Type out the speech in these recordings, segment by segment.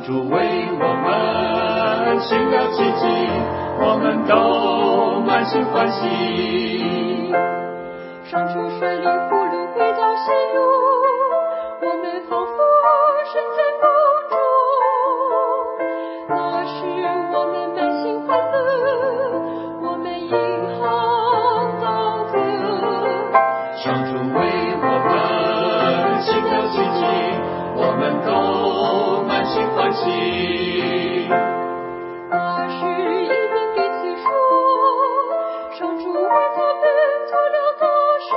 主为我们行了奇迹，我们都满心欢喜。 上主率领俘虏回到西路，我们仿佛身在梦中。那时我们满心欢乐，我们引吭高歌。 上主为我们行了奇迹，我们都满心欢喜。 那时异人彼此说，上主为他们做了大事，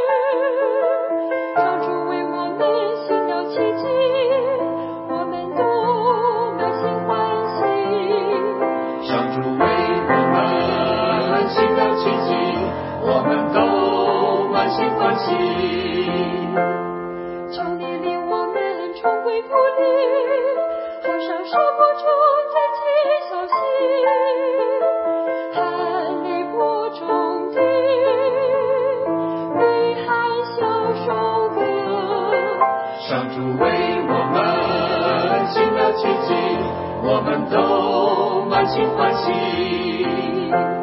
上主为我们行了奇迹，我们都满心欢喜。 上主为我们行了奇迹，我们都满心欢喜。 求你领我们重回故里，好像沙漠中再起小溪，含泪播种地，归海享收割。 上主为我们行了奇迹，我们都满心欢喜。